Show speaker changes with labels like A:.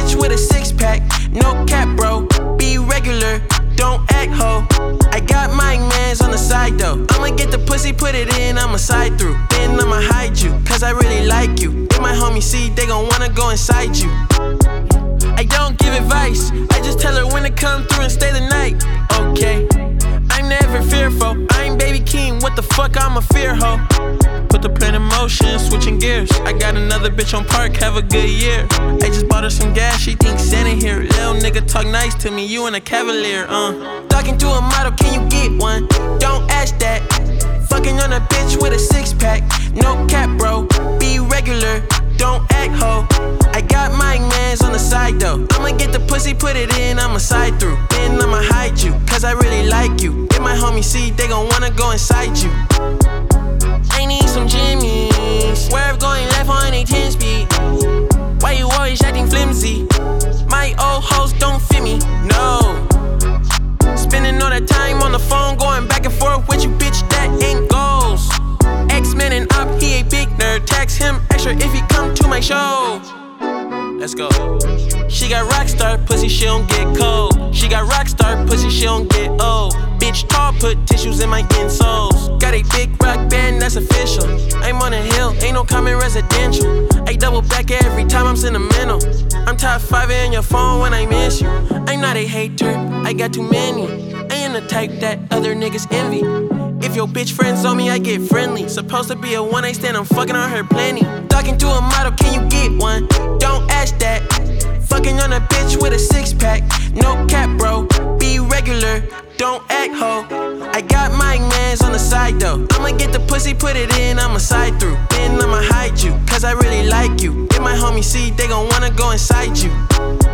A: bitch with a six pack. No cap, bro. Be regular. Don't act ho. I got my mans on the side though. I'ma get the pussy, put it in, I'ma side through. Then I'ma hide you, cause I really like you. If my homies see, they gon' wanna go inside you. I don't give advice, I just tell her when to come through and stay the night. Okay, I'm never fearful. I'm Baby King, what the fuck, I'm a fear hoe. Put the plan in motion, switching gears. I got another bitch on park, have a good year. I just bought her some gas, she thinks Santa here. Little nigga talk nice to me, you in a Cavalier, Talking to a model, can you get one? Don't ask that. Fucking on a bitch with a six pack. No cap, bro, be regular. Don't act ho. I got my mans on the side though. I'ma get the pussy, put it in, I'ma side through. Then I'ma hide you, cause I really like you. If my homies see, they gon' wanna go inside you. I need some Jimmys. Swerve going left on a 10 speed. Why you always acting flimsy? My old hoes don't fit me, no. Spending all that time on the phone, going back and forth with you, bitch, that ain't goals. X-Men and up, he a big nerd. Tax him extra if he come to my show. Let's go. She got rockstar pussy, she don't get cold. She got rockstar pussy, she don't get old. Bitch tall, put tissues in my insoles. Got a big rock band, that's official. I'm on a hill, ain't no common residential. I double back every time I'm sentimental. I'm top 5 in your phone when I miss you. I'm not a hater, I got too many. I ain't the type that other niggas envy. If your bitch friends on me, I get friendly. Supposed to be a one-night stand, I'm fucking on her plenty. Talking to a model, can you get one? Don't ask that. Fucking on a bitch with a six pack. No cap, bro, be regular. Don't act ho. I got my mans on the side though. I'ma get the pussy, put it in, I'ma side through. Then I'ma hide you, cause I really like you. If my homies see, they gon' wanna go inside you.